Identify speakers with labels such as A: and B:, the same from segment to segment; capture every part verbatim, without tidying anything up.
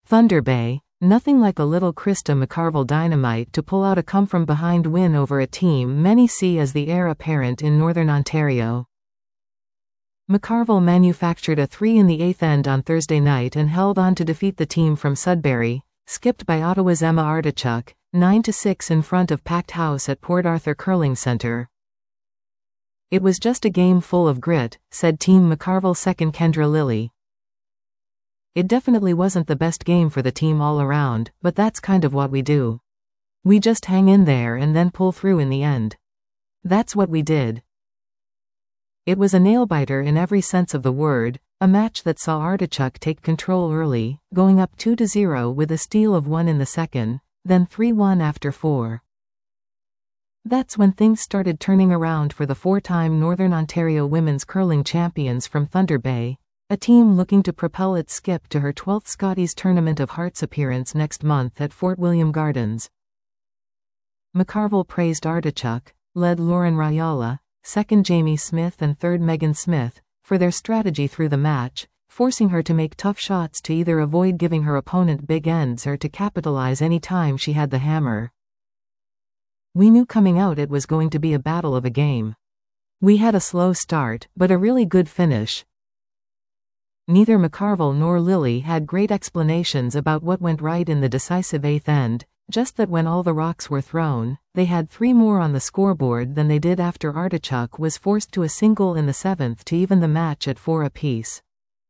A: Thunder Bay, nothing like a little Krista McCarville dynamite to pull out a come-from-behind win over a team many see as the heir apparent in Northern Ontario. McCarville manufactured a three in the eighth end on Thursday night and held on to defeat the team from Sudbury, skipped by Ottawa's Emma Artichuk, nine to six in front of packed house at Port Arthur Curling Centre. "It was just a game full of grit," said Team McCarville second Kendra Lilly. "It definitely wasn't the best game for the team all around, but that's kind of what we do. We just hang in there and then pull through in the end. That's what we did." It was a nail-biter in every sense of the word, a match that saw Artichuk take control early, going up two to zero with a steal of one in the second, then three one after four. That's when things started turning around for the four-time Northern Ontario women's curling champions from Thunder Bay, a team looking to propel its skip to her twelfth Scotties Tournament of Hearts appearance next month at Fort William Gardens. McCarville praised Artichuk, led Lauren Raiola, second Jamie Smith and third Megan Smith, for their strategy through the match, forcing her to make tough shots to either avoid giving her opponent big ends or to capitalize any time she had the hammer. "We knew coming out it was going to be a battle of a game. We had a slow start, but a really good finish." Neither McCarville nor Lilly had great explanations about what went right in the decisive eighth end, just that when all the rocks were thrown, they had three more on the scoreboard than they did after Artichuk was forced to a single in the seventh to even the match at four apiece.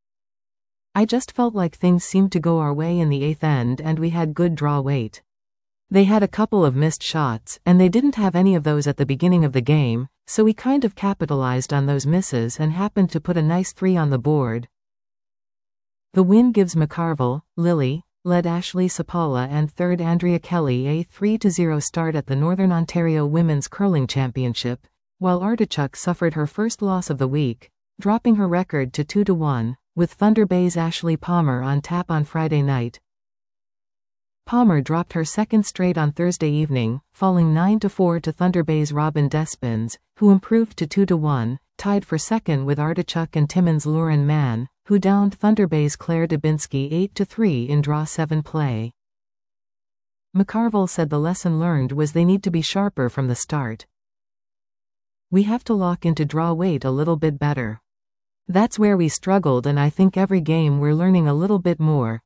A: "I just felt like things seemed to go our way in the eighth end and we had good draw weight. They had a couple of missed shots, and they didn't have any of those at the beginning of the game, so we kind of capitalized on those misses and happened to put a nice three on the board." The win gives McCarville, Lilly, led Ashley Sapala and third Andrea Kelly a three to zero start at the Northern Ontario Women's Curling Championship, while Artichuk suffered her first loss of the week, dropping her record to two to one, with Thunder Bay's Ashley Palmer on tap on Friday night. Palmer dropped her second straight on Thursday evening, falling nine to four to Thunder Bay's Robin Despins, who improved to two to one, tied for second with Artichuk and Timmins' Lauren Mann, who downed Thunder Bay's Claire Dubinsky eight to three in draw seven play. McCarville said the lesson learned was they need to be sharper from the start. "We have to lock into draw weight a little bit better. That's where we struggled, and I think every game we're learning a little bit more."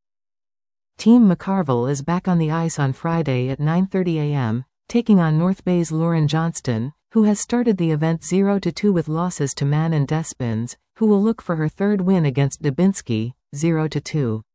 A: Team McCarville is back on the ice on Friday at nine thirty a m, taking on North Bay's Lauren Johnston, who has started the event zero to two with losses to Mann and Despins, who will look for her third win against Dubinsky, zero to two.